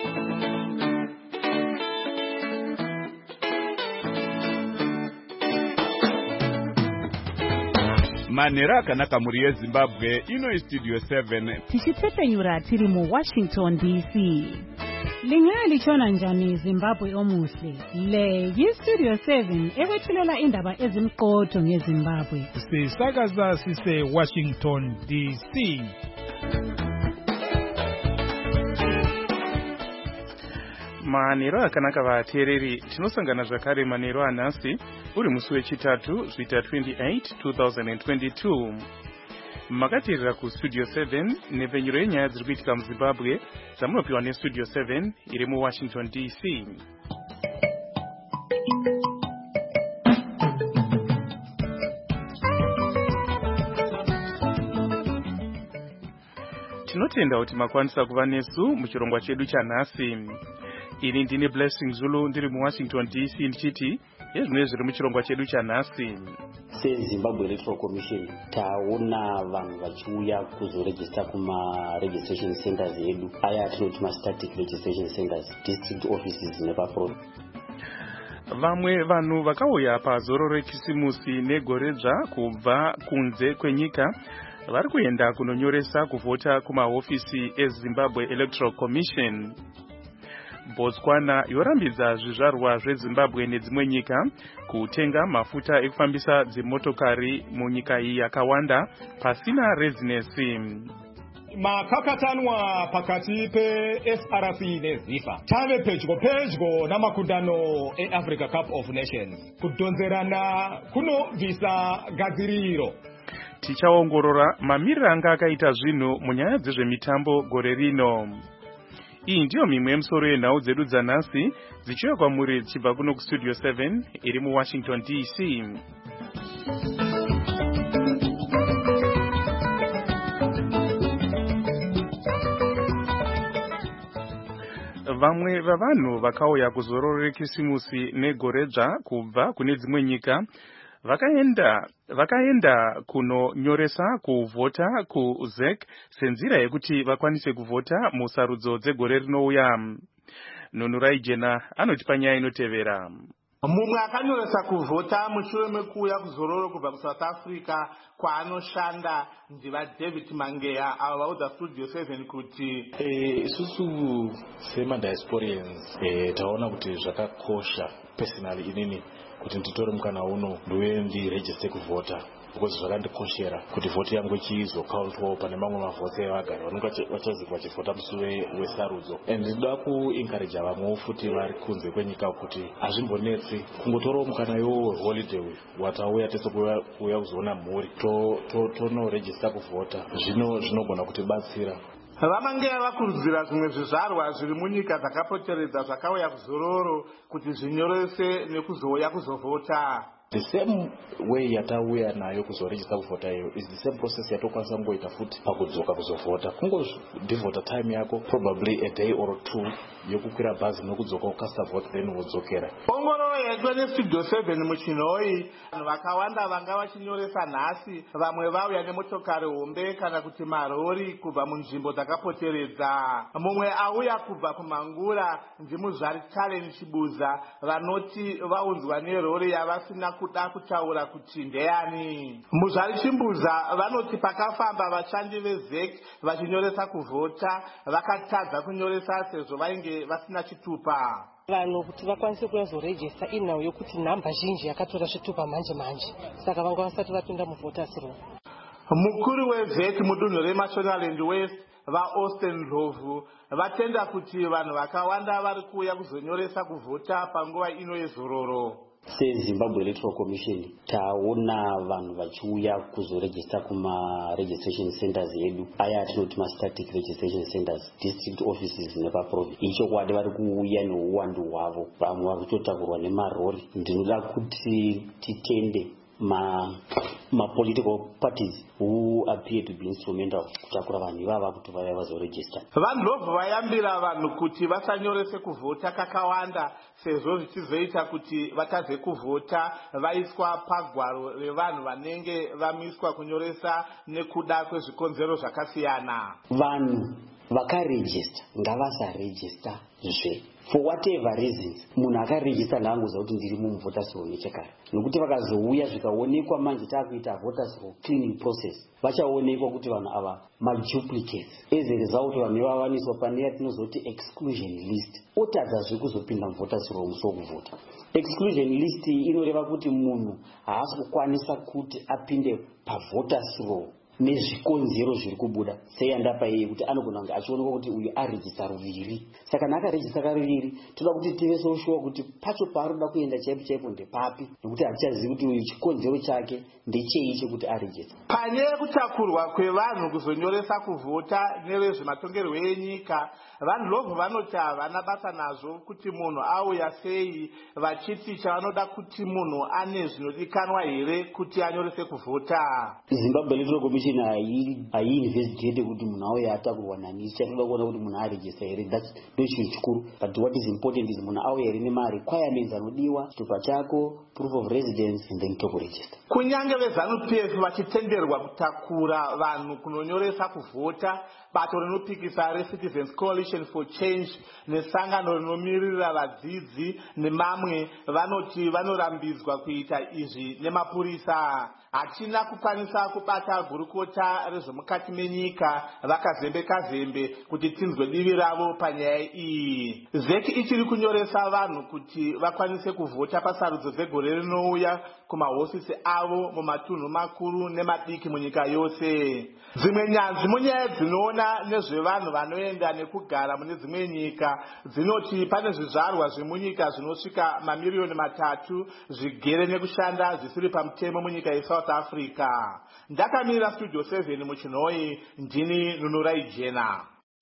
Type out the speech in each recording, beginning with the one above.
Manera akanaka muri yeZimbabwe ino Studio 7 tichitsepenyura tiri mu Washington DC. Lingaya lichona njani Zimbabwe omuhle. Le Studio 7 ekwethulela indaba ezimqotho ngeZimbabwe. Sisakaza sise Washington DC. Manero akanaka vateereri tinosangana zvakare manero anhasi uri musi wechitatu zvita 28 2022 makateerera kustudio 7 nepfenyuro yenyaya dziri kuitika muZimbabwe dzamunopiwa nestudio 7 iri muWashington DC. Tinotenda kuti makwanisa kuva nesu muchirongwa chedu chanhasi. Ini ndine Blessing Zulu ndiri muWashington DC ndichiti ezvino zviri muchirongwa chedu chanhasi. SeZimbabwe Electoral Commission taona vanhu vachiuya kuzoregista kuma-registration centers edu aya atinoti ma-static registration centers, district offices nepaprovince. Vamwe vanhu vakauya pazoro rekisimusi negoredzva kubva kunze kwenyika vari kuenda kunonyoresa kuvhota kumahofisi eZimbabwe Electoral Commission. Botswana yorambidza zvizvarwa zveZimbabwe nedzimwe nyika kutenga mafuta ekufambisa dzimotokari munyika iyi yakawanda pasina rezinesi. Makakatanwa pakati pe-SRC neZIFA tave pedyo namakundano eAfrica Cup of Nations kudonzerana kunobvisa gadziriro. Tichaongorora mamiriro anga akaita zvinhu munyaya dzezvemitambo gore rino. Iyi ndiyo mimwe yemisoro yenhau dzedu dzanhasi dzichiuya kwamuri dzichibva kuno kustudio 7 iri muWashington DC. Vamwe vavanhu vakauya kuzoro rekisimusi negoredzva kubva kune dzimwe nyika vakaenda kunonyoresa kuvhota kuZEC senzira yekuti vakwanise kuvhota musarudzo dzegore rinouya. Nunurai Jena anotipa nyaya inotevera. Mumwe akanyoresa kuvhota mushure mekuuya kuzororo kubva kuSouth Africa kwaanoshanda ndiva David Mangeya avo vaudza Studio 7 kuti isusu sema-diasporians taona kuti zvakakosha personally inini kuti nditore mukana uno ndiuye ndiregiste kuvhota because zvakandikoshera kuti vhoti yangu ichizokautwawo pane mamwe mavhoti evagari vanenge vachazika vachivhota musi wesarudzo. And ndinoda kuencourage vamwewo futi vari kunze kwenyika kuti hazvimbonetsi kungotorawo mukana iwowo weholiday watauya tese kuuya kuzoona mhuri tonoregista kuvhota zvinogona kutibatsira. Vamangeya vakurudzira zvimwe zvizvarwa zviri munyika dzakapoteredza zvakauya kuzororo kuti zvinyorese nekuzouya kuzovhota. The same way yatauya nayo kuzoregista kuvhota iyo is the same process yatokwanisa kungoita futi pakudzoka kuzovhota. Kungondivhota time yako probably a day or two yokukwira bhazi nokudzoka ukasa vote then wodzokera. Ongororo yedu neStudio 7 muchinhoi vanhu vakawanda vanga vachinyoresa nhasi vamwe vauya nemotokari hombe kana kuti marori kubva munzvimbo dzakapoteredza. Mumwe auya kubva kuMangura ndimuzvari Challenge Chibuza vanoti vaunzwa nerori yavasina kuda kutaura kuti ndeyani. Muzvari Chimbuza vanoti pakafamba vashandi veZEC vachinyoresa kuvhota vakatadza kunyoresa sezvo vainge vasina chitupa. Vanhu kuti vakwanise kuzoregista inhau yokuti nhamba zhinji yakatora zvitupa manje saka vanga vasati vapinda muvhoters roll. Mukuru weZEC mudunhu reMashonaland West vaAustin Ndlovu vatenda kuti vanhu vakawanda vari kuuya kuzonyoresa kuvhota panguva ino yezororo. SeZimbabwe Electoral Commission taona vanhu vachiuya kuzoregista kuma-registration centers edu aya atinoti ma-static registration centers, district offices nepaprovince. Ichokwadi vari kuuya neuwandu hwavo, vamwe vari kutotakurwa nemarori. Ndinoda kuti titende ma-political parties who appear to be instrumental kutakura vanhu ivava kuti vaya vazoregista. VaNdlovu vayambira vanhu kuti vasanyorese kuvhota kakawanda sezvo zvichizoita kuti vatadze kuvhota vaiswa pagwaro revanhu vanenge vamiswa kunyoresa nekuda kwezvikonzero zvakasiyana. Vanhu Vakaregister ngavasaregister zve. For whatever reasons, munhu akaregister ndaangoziva kuti ndiri muvoters roll nechekare. Nokuti vakazouya zvikaonekwa manje taakuita voters roll cleaning process, vachaonekwa kuti vanhu ava maduplicates. As a result, vanhu vavaniswa pane yatinozoti exclusion list. Otadzazve kuzopinda muvoters roll musi wokuvhota. Exclusion list inoreva kuti munhu haasi kukwanisa kuti apinde pavoters roll nezvikonzero zviri kubuda seyandapa iye kuti anogona kunge achionekwa kuti uyu aregista ruviri. Saka nakaregista karuviri toda kuti tive soshuwa kuti pacho paaroda kuenda chaipo ndepapi, nokuti hatichazivi kuti uyu chikonzero chake ndechei chekuti aregista. Pane kutakurwa kwevanhu kuzonyoresa kuvhota nevezvematongerwo enyika, vanhu lovhu vanoti havana basa nazvo kuti munhu auya sei, vachiti chavanoda kuti munhu ane zvinodikanwa here kuti anyorese kuvhota. Zimbabwe Electoral Commission haiinvestigate kuti munhu auya atakurwa nani, chatoda kuona kuti munhu aregista here. That's no chinhu chikuru, but what is important is munhu auya here nemarequirements anodiwa, chitupa chako, proof of residence, and then tokuregister. Kunyange veZANU-PF vachitenderwa kutakura vanhu kunonyoresa kuvhota, bato rinopikisa reCitizens Coalition for Change nesangano rinomirira vadzidzi nemamwe vanoti vanorambidzwa kuita izvi nemapurisa. Hatina kukwanisa kubata gurukota rezvemukati menyika vakazembe kuti tinzwe divi ravo panyaya iyi. ZEC ichiri kunyoresa vanhu kuti vakwanise kuvhota pasarudzo dzegore rinouya kumahofisi avo mumatunhu makuru nemadiki munyika yose. Dzimwe nyanzvi munyaya dzinoona nezvevanhu vanoenda nekugara mune dzimwe nyika dzinoti pane zvizvarwa zvemunyika zvinosvika mamiliyoni 3 zvigere nekushanda zvisiri pamutemo munyika yeSouth Africa. Ndakamira Studio 7 muChinhoyi, ndini Nunurai Jena.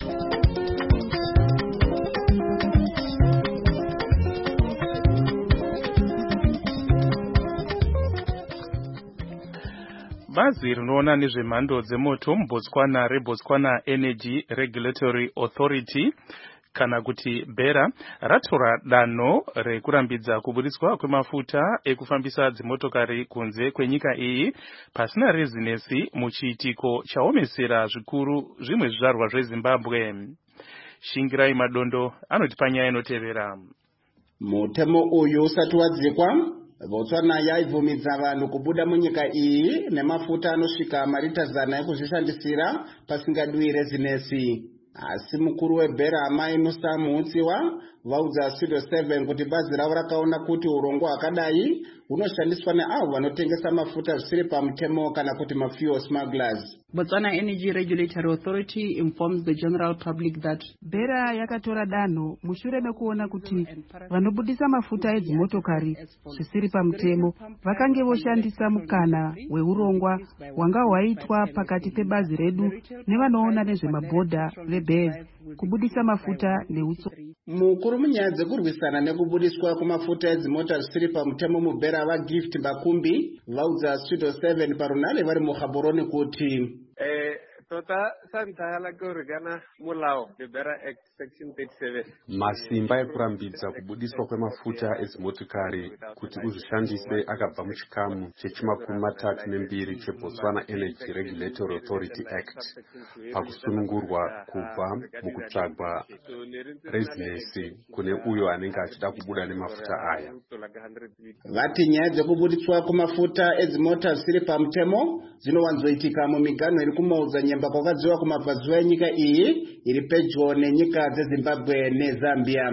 Bazi rinoona nezvemhando dzemoto muBotswana reBotswana Energy Regulatory Authority kana kuti BERA ratora danho rekurambidza kubudiswa kwemafuta ekufambisa dzimotokari kunze kwenyika iyi pasina rezinesi muchiitiko chaomesera zvikuru zvimwe zvizvarwa zveZimbabwe. Shingirai Madondo anoti panyaya inotevera. Mutemo uyu usati wadzikwa, Botswana yaibvumidza vanhu kubuda munyika iyi nemafuta anosvika marita 100 ekuzvishandisira pasingadiwi rezinesi. Asi mukuru weBERA Amai Musa Muhutsiwa vaudza Studio 7 kuti bazi ravo rakaona kuti urongwa hwakadai hunoshandiswa neavo vanotengesa mafuta zvisiri pamutemo kana kuti mafuel smugglers. Botswana Energy Regulatory Authority informs the general public that BERA yakatora danho mushure mekuona kuti vanobudisa mafuta edzimotokari zvisiri pamutemo vakange voshandisa mukana weurongwa hwanga hwaitwa pakati pebazi redu nevanoona nezvemabhodha veBERS kubudisa mafuta neutso. Mukuru munyaya dzekurwisana nekubudiswa kwemafuta edzimota zvisiri pamutemo muBERA vaGift Bakumbi vaudza Studio 7 parunhare vari muGaborone kuti tota santhala kurigana mulao BERA Act section 37 masimba ekurambidza kubudiswa kwemafuta edzimotokari kuti uzvishandise akabva muchikamu che32 cheBotswana Energy Regulatory Authority Act pakusunungurwa kubva mukutsvagwa rezinesi kune uyo anenge achida kubuda nemafuta aya. Vati nyaya dzekubudiswa kwemafuta edzimota zvisiri pamutemo dzinowanzoitika mumigano iri kumaudza nyemba kwakadziwa kumabvazuva enyika iyi iri pedyo nenyika dzeZimbabwe neZambia.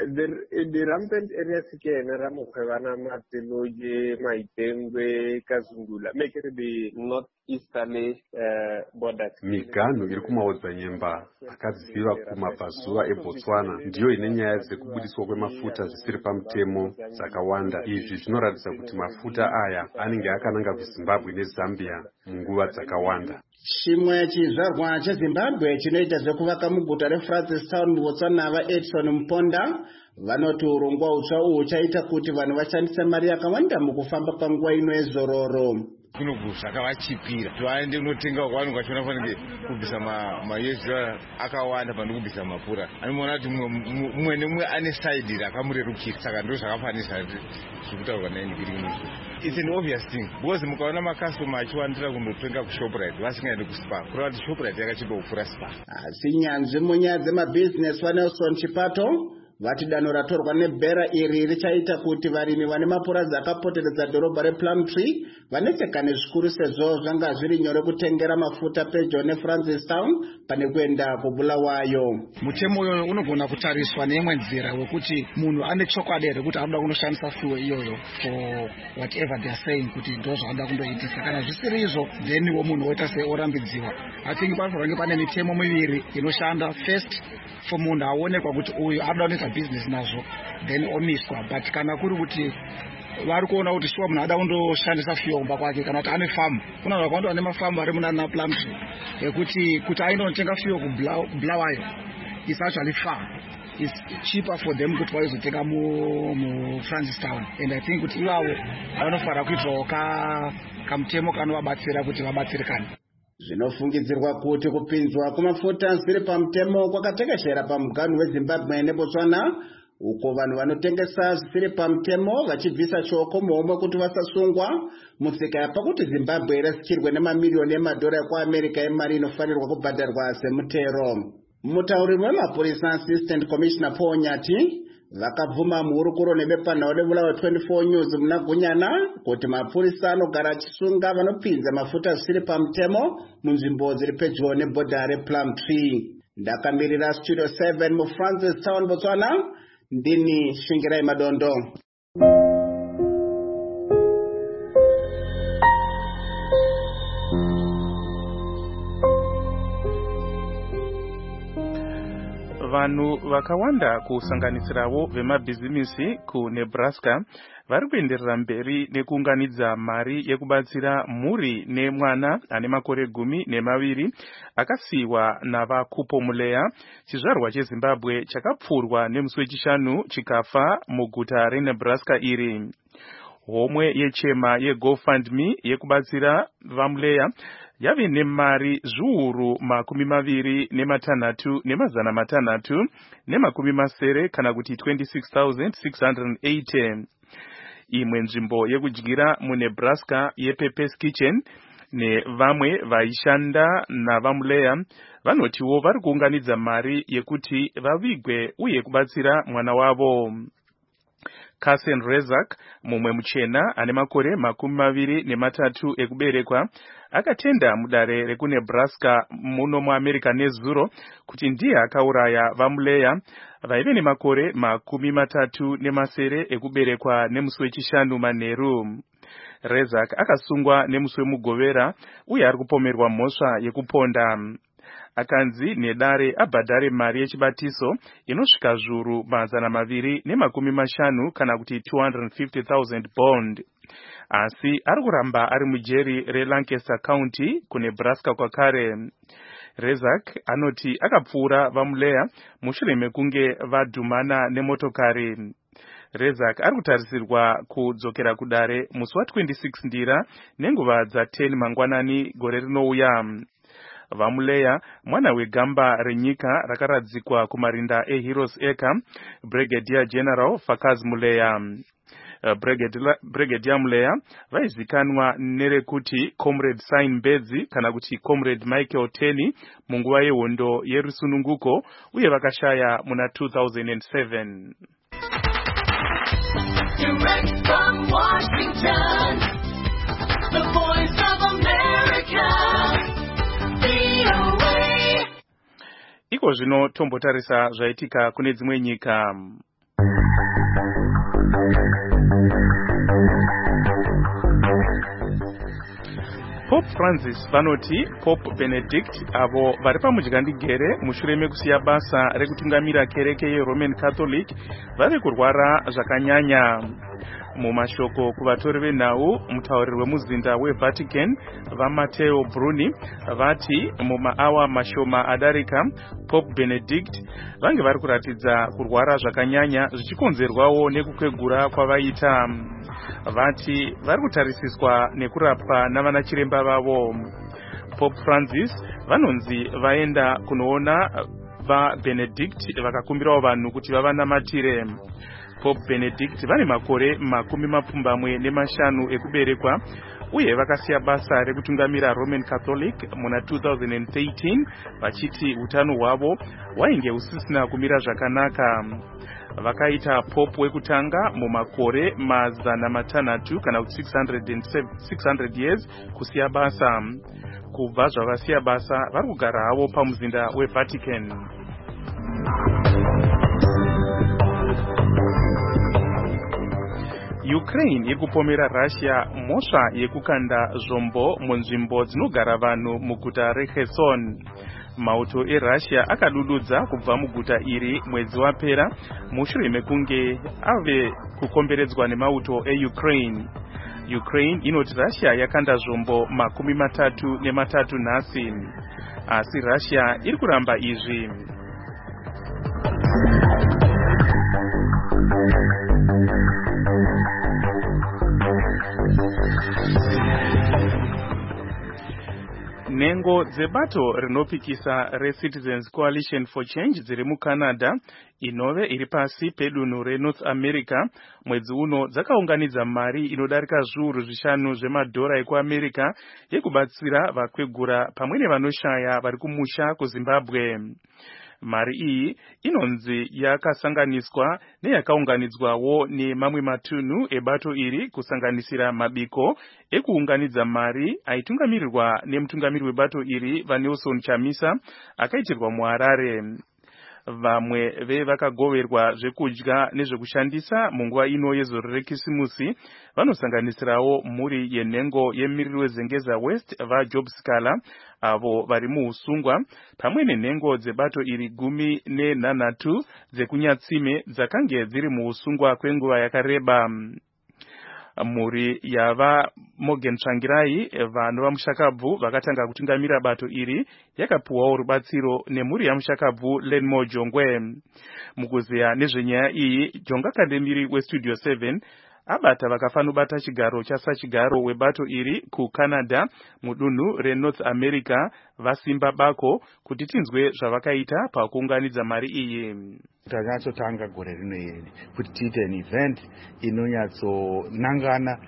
The rampant areas again Ramokhevana Matiloje Maitengwe Kazungula make it the northeasterly borders. Migano iri kumaudza nyemba akadziva kumabvazuva eBotswana ndiyo ine nyaya dzekubudiswa kwemafuta zvisiri pamutemo dzakawanda. Izvi zvinoratidza kuti mafuta aya anenge akananga kuZimbabwe neZambia munguva dzakawanda. Chimwe chizvarwa cheZimbabwe chinoita zvekuvaka muguta reFrancistown muBotswana vaEdson Mponda vanoti urongwa utsva uhu chaita kuti vanhu vashandise mari yakawanda mukufamba panguva ino yezororo. zvakavachipira vaende kunotenga kwanu kwachona fanike kubvisa maUS akawanda pano kubvisa mapura. Anoona kuti mumwe nemumwe ane side rakamurerukira, saka ndo zvakafanisa zvekutaurwa nainigirino. It's an obvious thing because mukaona makastoma achiwandira kundotenga kuShoprite vasingaendi kuSpar, kureva kuti Shoprite yakachipa kupfuura Spar. Asi nyanzvi munyaya dzemabhizinesi vaNelson Chipato vati danho ratorwa nebhera iri richaita kuti varimi vane mapurazi akapoteredza dhorobha rePlumtree vanetseka nezvikuru sezvo zvanga zviri nyore kutengera mafuta pedyo neFrancistown pane kuenda kuBulawayo. Mutemo uyoyo unogona kutariswa neimwe nzira wekuti munhu ane chokwadi here kuti anoda kunoshandisa fuel iyoyo for whatever they are saying kuti ndo zvanoda kundoitisa. Kana zvisiri izvo then iwo munhu woita seorambidziwa. I think panofanira pane mitemo miviri inoshanda. First, for munhu aonekwa kuti uyu anoda kunoita business nazvo then omiswa, but kana kuri kuti vari kuona kuti shuwa munhu ada kundoshandisa fuel kumba kwake kana kuti ane famu, kuna vakawanda vane mafamu ari muna Plumtree kuti aindotenga fuel kuBulawayo is actually far. It's cheaper for them kuti vaizotenga muFrancistown, and I think kuti ivavo vanofanira kuitwawo kamutemo kanovabatsira kuti vabatsirikane. Zvinofungidzirwa kuti kupinzwa kwemafuta zviri pamutemo kwakatekeshera pamuganhu weZimbabwe neBotswana, uko vanhu vanotengesa zvisiri pamutemo vachibvisa shoko muhomwe kuti vasasungwa mutsika yapakuti Zimbabwe irasikirwe nemamiliyoni emadhora ekuAmerica emari inofanirwa kubhadharwa semutero. Mutauriri wemapurisa Assistant Commissioner Paul Nyati vakabvuma muhurukuro nebepanhau reBulawayo 24 News muna Gunyana kuti mapurisa anogara achisunga vanopinza mafuta zvisiri pamutemo munzvimbo dziri pedyo nebhodha rePlumtree. Ndakamirira Studio 7 muFrancistown, Botswana, ndini Shingirai Madondo. Vanhu vakawanda kusanganisirawo vemabhizimisi kuNebraska vari kuenderera mberi nekuunganidza mari yekubatsira mhuri nemwana ane makore 12 akasiyiwa navaKupomuleya, chizvarwa cheZimbabwe chakapfurwa nemusi wechishanu chikafa muguta reNebraska iri. Homwe yechema yeGoFundMe yekubatsira vaMuleya yave nemari zviuru 26,680 kana kuti 26,680. Imwe nzvimbo yekudyira muNebraska yePepes Kitchen nevamwe vaishanda navaMuleya vanotiwo vari kuunganidza mari yekuti vavigwe uye kubatsira mwana wavo. Kasen Rezak, mumwe muchena ane makore 23 ekuberekwa, akatenda mudare rekuNebraska muno muAmerica nezuro kuti ndiye akauraya vaMuleya vaive nemakore 37 ekuberekwa nemusi wechishanu manheru. Rezak akasungwa nemusi wemugovera uye ari kupomerwa mhosva yekuponda. Akanzi nedare abhadhare mari yechibatiso inosvika zviuru 250 kana kuti 250,000 bond. Asi ari kuramba ari mujeri reLancaster County kuNebraska kwakare. Rezak anoti akapfuura vaMuleya mushure mekunge vadhumana nemotokari. Rezak ari kutarisirwa kudzokera kudare musi wa26 Ndira nenguva dza10 mangwanani gore rinouya. VaMuleya, mwana wegamba renyika rakaradzikwa kumarinda eHeroes Acre, Brigadier General Fakaz Muleya. Brigadier Muleya vaizikanwa nerekuti Comrade Sain Bedzi kana kuti Comrade Michael Teni munguva yehondo yerusununguko uye vakashaya muna 2007. Direct from Washington, the voice of America. Iko zvino tombotarisa zvaitika kune dzimwe nyika. Pope Francis vanoti Pope Benedict avo vari pamudyandigere mushure mekusiya basa rekutungamira kereke yeRoman Catholic vari kurwara zvakanyanya. Mumashoko kuvatori venhau, mutauriri wemuzinda weVatican vaMatteo Bruni vati mumaawa mashoma adarika Pope Benedict vange vari kuratidza kurwara zvakanyanya zvichikonzerwawo nekukwegura kwavaita. vati vari kutarisiswa nekurapwa navana chiremba vavo. Pope Francis vanonzi vaenda kunoona vaBenedict vakakumbirawo vanhu kuti vavanamatire. Pope Benedict vane makore 25 ekuberekwa uye vakasiya basa rekutungamira Roman Catholic muna 2013 vachiti utano hwavo hwainge husisina kumira zvakanaka. Vakaita pope wekutanga mumakore 600 kana 600 years kusiya basa. Kubva zvavasiya basa vari kugara havo pamuzinda weVatican. Ukraine iri kupomera Russia mhosva yekukanda zvombo munzvimbo dzinogara vanhu muguta reKherson. Mauto eRussia akadududza kubva muguta iri mwedzi wapera mushure mekunge ave kukomberedzwa nemauto eUkraine. Ukraine inoti Russia yakanda zvombo 33 nhasi, asi Russia iri kuramba izvi. Nhengo dzebato rinopikisa reCitizens Coalition for Change dziri muCanada inove iri pasi pedunhu reNorth America mwedzi uno dzakaunganidza mari inodarika zviuru 5 zvemadhora ekuAmerica yekubatsira vakwegura pamwe nevanoshaya vari kumusha kuZimbabwe. Mari iyi inonzi yakasanganiswa neyakaunganidzwawo nemamwe matunhu ebato iri kusanganisira mabiko ekuunganidza mari aitungamirirwa nemutungamiri webato iri vaNelson Chamisa akaitirwa muHarare. Vamwe vevakagoverwa zvekudya nezvekushandisa munguva ino yezore rekisimusi vanosanganisirawo mhuri yenhengo yemiriri weZengeza West vaJob Scala avo vari muusungwa pamwe nenhengo dzebato iri 13 dzekunyatsime dzakange dziri muusungwa kwenguva yakareba. Mhuri yava Morgan Tsvangirai vanhu vamushakabvu vakatanga kutungamira bato iri yakapuwawo rubatsiro nemhuri yamushakabvu Lenmore Jongwe. Mukuzeya nezvenyaya iyi, Jonga Kandemiri weStudio 7 abata vakafanobata chigaro chasachigaro webato iri kuCanada mudunhu reNorth America vasimba bako kuti tinzwe zvavakaita pakuunganidza mari iyi. Tanyatsotanga gore rino iri kuti tiite an event inonyatsonangana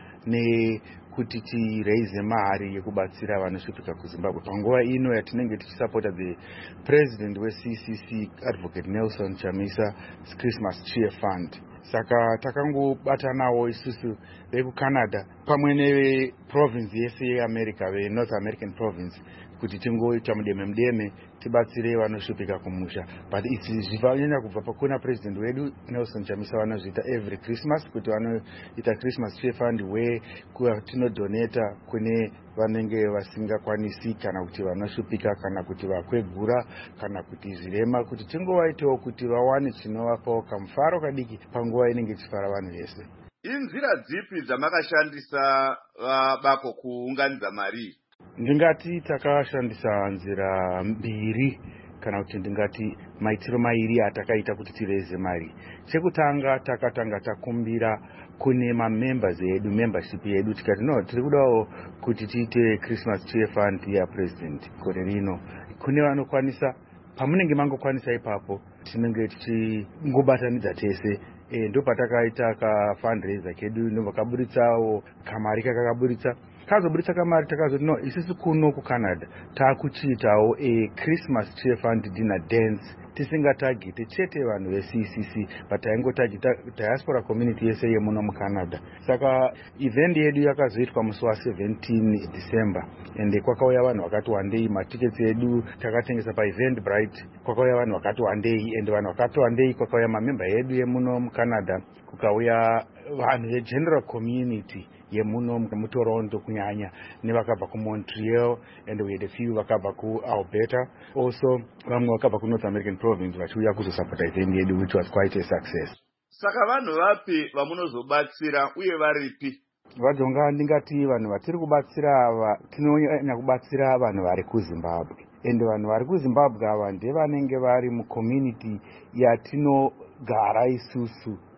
nekuti tiraise mari yekubatsira vanosvika kuZimbabwe panguva ino yatinenge tichisapota the president weCCC Advocate Nelson Chamisa Christmas Cheer Fund. Saka takangobatanawo isusu vekuCanada pamwe neprovince yese yeAmerica veNorth American province kuti tingoita mudeme tibatsire vanosvika kumusha. But izvi zvivanyanya kubva pakuna president wedu Nelson Chamisa vanozviita every Christmas kuti vanoita Christmas Cheer Fund where tinodonata kune vanenge vasingakwanisi kana kuti vanosvika kana kuti vakwegura kana kuti zvirema kuti tingovaitewo kuti vawane chinovapawo kamufaro kadiki panguva inenge ichifara vanhu vese. Inzira dzipi dzamakashandisa bako kuunganidza mari? Ndingati takashandisa nzira mbiri kana kuti ndingati maitiro mairi atakaita kuti tireze mari. Chekutanga takatanga takumbira kune mamembers edu, membership yedu, tikati no tiri kudawo kuti tiite Christmas Cheer Fund yaPresident gore rino. Kune vanokwanisa pamunenge mangokwanisa ipapo tinenge tichingobatanidza tese. Ndo patakaita ka fundraiser kedu ndovakaburitsawo kamari kakakaburitsa kazoburitsa kamari takazoti no isisi kuno kuCanada takuchiitawo Christmas Cheer Fund dinner dance tisingatagite chete vanhu veCCC but taingotagita diaspora community yese yemuno muCanada. Saka event yedu yakazoitwa musi wa17 December ende kwakauya vanhu vakati wandei, matickets edu takatengesa pa Eventbrite kwakauya vanhu vakati wandei ende vanhu vakati wandei kwakauya mamember edu yemuno muCanada, kukauya vanhu vegeneral community yemuno muToronto kunyanya nevakabva kuMontreal and we had a few vakabva kuAlberta, also vamwe vakabva kuNorth American province vachiuya kuzosapota event yedu which was quite a success. Saka vanhu vapi vamunozobatsira uye varipi? Vajonga ndingati vanhu vatiri kubatsira ava tinonyanya kubatsira vanhu vari kuZimbabwe. Ende vanhu vari kuZimbabwe ava ndevanenge vari mucommunity yatinogara isusu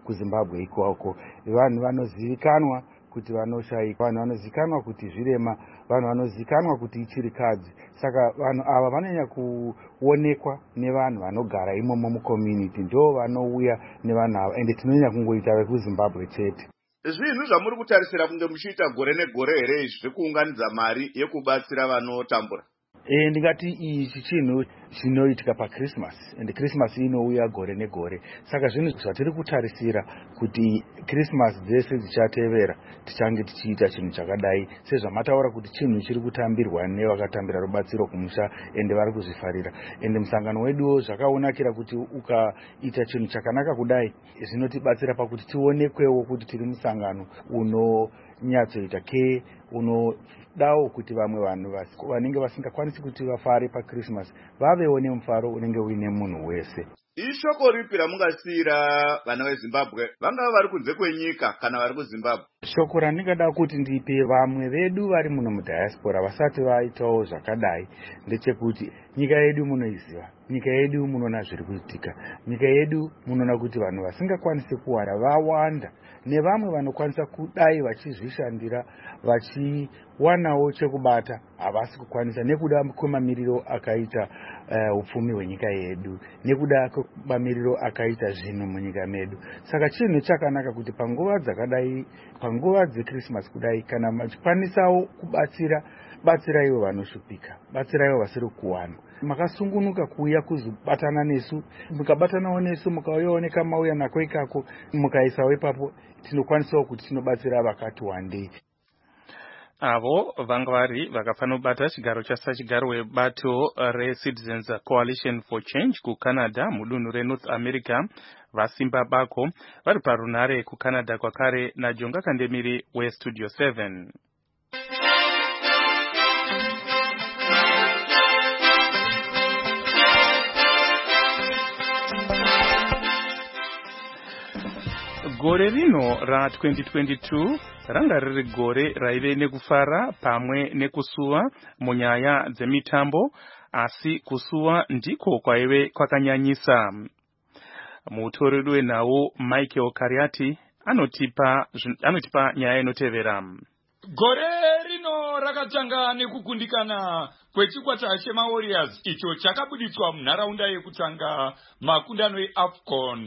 kuzimbabwe ikoko. Vanhu vanozivikanwa kuti vanoshaika, vanhu vanozivikanwa kuti zvirema, vanhu vanozivikanwa kuti ichirikadzi. Saka vanhu ava vanonyanya kuonekwa nevanhu vanogara imomo mucommunity, ndo vanouya nevanhu ava, ende tinonyanya kungoita vekuzimbabwe chete. Zvinhu zvamuri kutarisira kunge muchiita gore negore here izvi zvekuunganidza mari yekubatsira vanotambura? Ndingati ichi chinhu chinoitika paChristmas, and Christmas inouya gore negore. Saka zvinhu zvatiri kutarisira kuti Christmas dzese dzichatevera tichange tichiita chinhu chakadai, sezvamataura kuti chinhu chiri kutambirwa nevakatambira rubatsiro kumusha ende vari kuzvifarira. Ende musangano weduwo zvakaonakira kuti ukaita chinhu chakanaka kudai zvinotibatsira pakuti tionekwewo kuti tiri musangano unonyatsoita ke unodawo kuti vamwe vanhu vanenge vasingakwanisi kuti vafare paChristmas vavewo nemufaro unenge uine munhu wese. Ishoko ripi ramungasiyira vana veZimbabwe, vangava vari kunze kwenyika kana vari kuZimbabwe? Shoko randingada kuti ndipe vamwe vedu vari muno mudiaspora vasati vaitawo zvakadai ndechekuti nyika yedu munoiziva, nyika yedu munoona zviri kuitika, nyika yedu munoona kuti vanhu vasingakwanisi kuwanda vawanda, nevamwe vanokwanisa kudai vachizvishandira vachiwanawo chekubata havasi kukwanisa nekuda kwemamiriro akaita upfumi hwenyika yedu, nekuda kwemamiriro akaita zvinhu munyika medu. Saka chinhu chakanaka kuti panguva dzakadai, panguva dzeChristmas kudai, kana machikwanisawo batsira ivo vanoshupika, batsira ivo vasiri kuwana. Makasungunuka kuuya kuzobatana nesu, mukabatanawo nesu, mukauyawo nekamauya nako ikako, mukaisawo ipapo, tinokwanisawo kuti tinobatsira vakati wandei. Avo vanga vari vakafanobata chigaro chasachigaro webato reCitizens Coalition for Change kuCanada mudunhu reNorth America, vasimba bako vari parunare kuCanada kwakare naJonga Kandemiri weStudio 7. Gore rino ra2022 ranga riri gore raive nekufara pamwe nekusuwa munyaya dzemitambo, asi kusuwa ndiko kwaive kwakanyanyisa. Mutori wenhau Michael Kariati anotipa nyaya inotevera. Gore rino rakatanga nekukundikana kwechikwata chemaWarriors icho chakabuditswa munharaunda yekutanga makundano eAFCON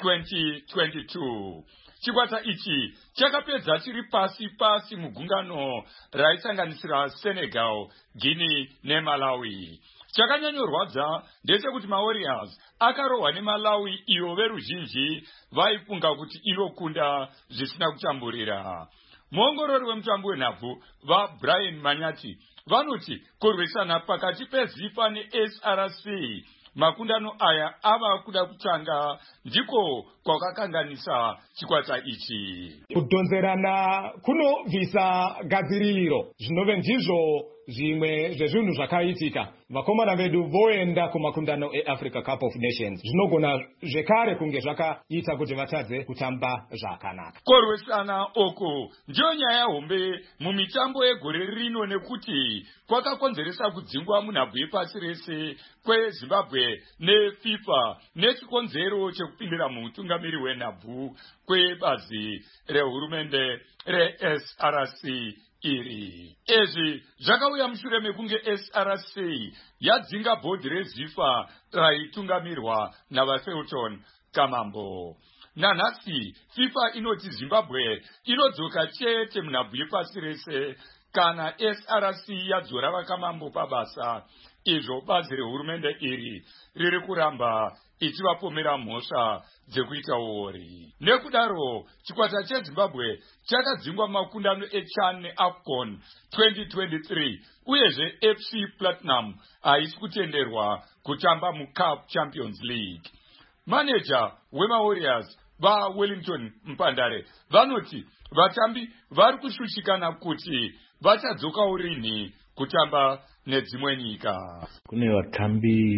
2022. Chikwata ichi chakapedza chiri pasi mugungano raisanganisira Senegal, Guinea neMalawi. Chakanyanyorwadza ndechekuti maWarriors akarohwa neMalawi iyo veruzhinji vaifunga kuti inokunda zvisina kutamburira. Muongorori wemutambo wenhabvu vaBrian Manyati vanoti kurwisana pakati peZifa neSRC makundano aya ava kuda kutanga ndiko kwakakanganisa chikwata ichi. Kudonzerana kunobvisa gadziriro, zvinove ndizvo zvimwe zvezvinhu zvakaitika. Vakomana vedu voenda kumakundano eAfrica Cup of Nations. Zvinogona zvekare kunge zvakaita kuti vatadze kutamba zvakanaka. Kurwisana oko ndiyo nyaya hombe mumitambo yegore rino nekuti kwakakonzeresa kudzingwa munhabvu yepasi rese kweZimbabwe neFIFA nechikonzero chekupindira muutungamiri hwenhabvu kwebazi rehurumende reSRC iri. Izvi zvakauya mushure mekunge SRC yadzinga bhodhi reZifa raitungamirwa naVafelton Kamambo. Nanhasi FIFA inoti Zimbabwe inodzoka chete munhabvu yepasi rese kana SRC yadzora vakamambo pabasa. Izvo bazi rehurumende iri riri kuramba ichivapomera mhosva dzekuita uori. Nekudaro chikwata cheZimbabwe chakadzingwa makundano eCHAN neAFCON 2023 uyezve FC Platinum haisi kutenderwa kutamba muCAF Champions League. Manager wemaWarriors vaWellington Mpandare vanoti vatambi vari kushushikana kuti vachadzokawo rini kutamba nedzimwe nyika. Kune vatambi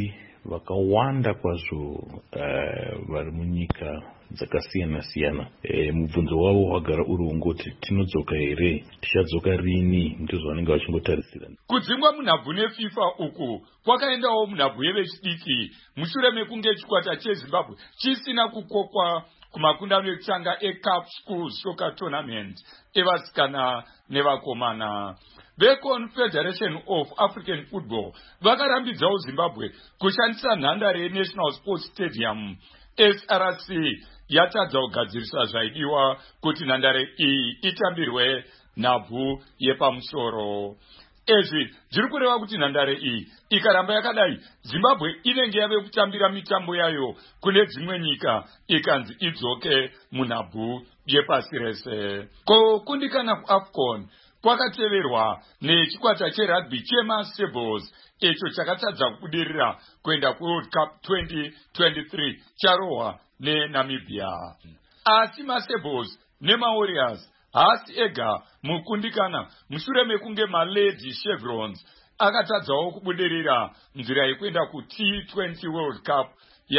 vakawanda kwazvo vari munyika dzakasiyana-siyana. Mubvunzo wavo wagara uri ungoti tinodzoka here, tichadzoka rini, ndizvo zvanenge vachingotarisira. Kudzingwa munhabvu neFIFA uku kwakaendawo munhabvu yevechidiki mushure mekunge chikwata cheZimbabwe chisina kukokwa kumakundano ekutanga eCup School Soccer Tournament evasikana nevakomana. VeConfederation of African Football vakarambidzawo Zimbabwe kushandisa nhandare yeNational Sports Stadium. SRC yatadza kugadzirisa zvaidiwa kuti nhandare iyi itambirwe nhabvu yepamusoro. Ezvi zviri kureva kuti nhandare iyi ikaramba yakadai, Zimbabwe inenge yave kutambira mitambo yayo kune dzimwe nyika ikanzi idzoke munhabvu yepasi rese. Kukundikana kuAFCON kwakateverwa nechikwata cherugby cheMaSables icho chakatadza kubudirira kuenda kuWorld Cup 2023 charohwa neNamibia. Asi maSables nemaWarriors haasi ega mukundikana mushure mekunge maLady Chevrons akatadzawo kubudirira nzira yekuenda kuT20 World Cup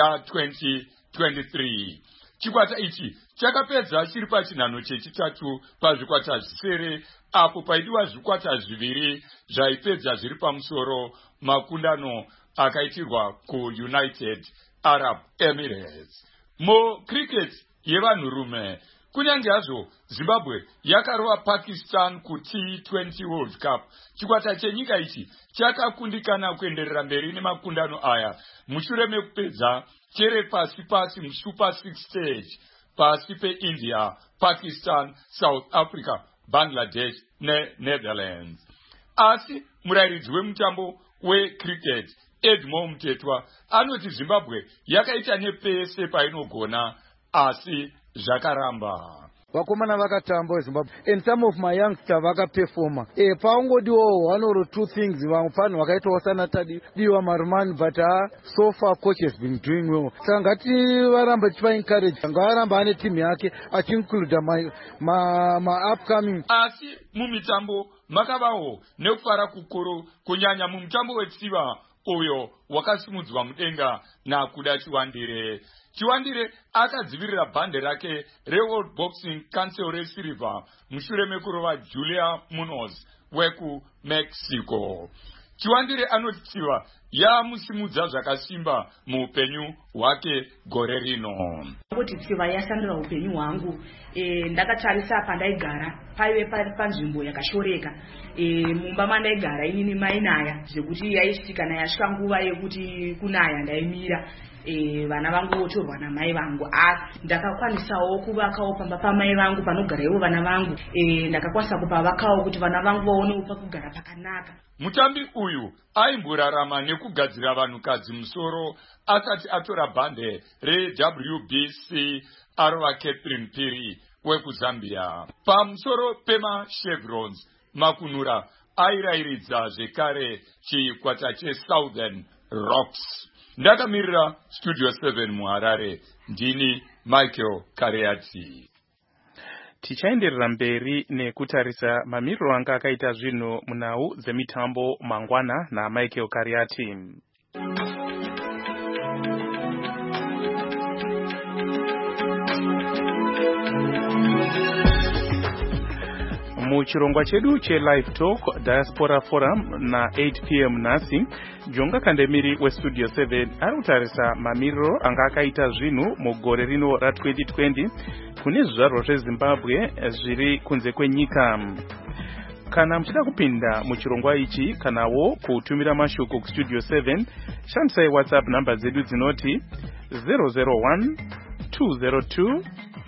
ya2023. Chikwata ichi chakapedza chiri pachinhano chechitatu pazvikwata zvisere apo paidiwa zvikwata zviviri zvaipedza zviri pamusoro. Makundano akaitirwa kuUnited Arab Emirates. Cricket yevanhurume, kunyange hazvo Zimbabwe yakarova Pakistan kuT20 World Cup, chikwata chenyika ichi chakakundikana kuenderera mberi nemakundano aya mushure mekupedza chere pasi muSuper 6 stage pasi peIndia, Pakistan, South Africa, Bangladesh neNetherlands. Asi murairidzi wemutambo wecricket Edmond Mtetwa anoti Zimbabwe yakaita nepese painogona asi zvakaramba. Vakomana vakatamba weZimbabwe and some of my youngsters vakaperforma. Paungodiwo one or two things vamufani vakaitawo sana tadiwa marumani, but so far coach has been doing well. Saka ngativaramba tipa encourage, ngavaramba ane timu yake achinclude ma upcoming. Asi mumitambo makavawo nekufara kukuru kunyanya mumutambo wetsiva uyo wakasimudzwa mudenga nakuda Chiwandire. Chiwandire akadzivirira bhande rake reWorld Boxing Council reSilver mushure mekurova Julia Munoz wekuMexico. Chiwandire anoti Tsiva yamusimudza zvakasimba muupenyu hwake gore rino. Kuti Tsiva yasandura upenyu hwangu, ndakatarisa pandaigara paive pari panzvimbo yakashoreka, mumba mandaigara inini mainaya zvekuti yaisvika yasvika nguva yekuti kunaya ndaimira. Vana vangu votorwa namai vangu, asi ndakakwanisawo kuvakawo pamba pamai vangu panogara ivo vana vangu. Ndakakwanisa kupavakawo kuti vana vangu vaonewo pakugara pakanaka. Mutambi uyu aimborarama nekugadzira vanhukadzi musoro asati atora bhande reWBC arova Catherine Phiri wekuZambia. Pamusoro pemaChevrons, Makunura airairidza zvekare chikwata cheSouthern Rocks. Ndakamirira Studio 7 muHarare, ndini Michael Kareati. Tichaenderera mberi nekutarisa mamiriro anga akaita zvinhu munhau dzemitambo mangwana naMichael Kareati. Muchirongwa chedu cheLive Talk Diaspora Forum na 8 p.m. nhasi, Jonga Kandemiri weStudio 7 ari kutarisa mamiriro anga akaita zvinhu mugore rino ra2020 kune zvizvarwa zveZimbabwe zviri kunze kwenyika. Kana muchida kupinda muchirongwa ichi kanawo kutumira mashoko kuStudio 7, shandisai WhatsApp namba dzedu dzinoti 001 202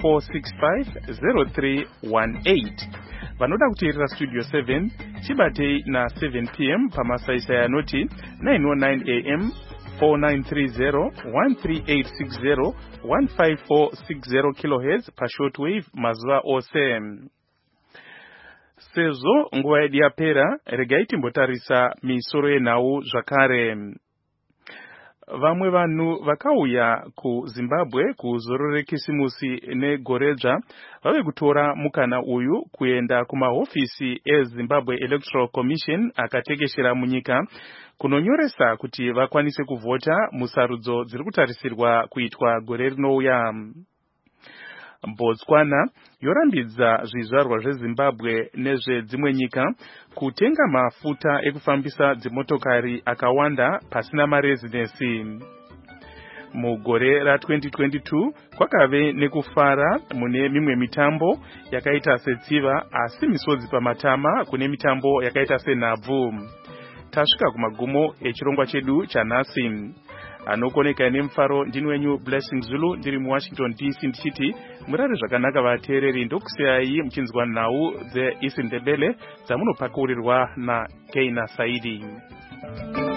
465 0318. Vanoda kuteerera Studio 7 chibatei na 7 p.m. pamasaisai anoti 909 am 4930 13860 15460 kHz pashortwave mazuva ose. Sezvo nguva yedu yapera, regai timbotarisa misoro yenhau zvakare. vamwe vanhu vakauya kuzimbabwe kuzorore kisimusi negoredzva vave kutora mukana uyu kuenda kumahofisi ezimbabwe electoral commission akatekeshera munyika kunonyoresa kuti vakwanise kuvhota musarudzo dziri kutarisirwa kuitwa gore rinouya. Botswana yorambidza zvizvarwa zvezimbabwe nezvedzimwe nyika kutenga mafuta ekufambisa dzimotokari akawanda pasina marezidensi. Mugore ra2022 kwakave nekufara mune mimwe mitambo yakaita setsiva asi misodzi pamatama kune mitambo yakaita senhabvu. Tasvika kumagumo echirongwa chedu chanhasi. Anokoneka nemufaro ndini wenyu Blessing Zulu ndiri muWashington DC ndichiti murare zvakanaka vateereri ndokusiyai muchinzwa nhau dzeIsindebele dzamunopakurirwa naKeina Saidi.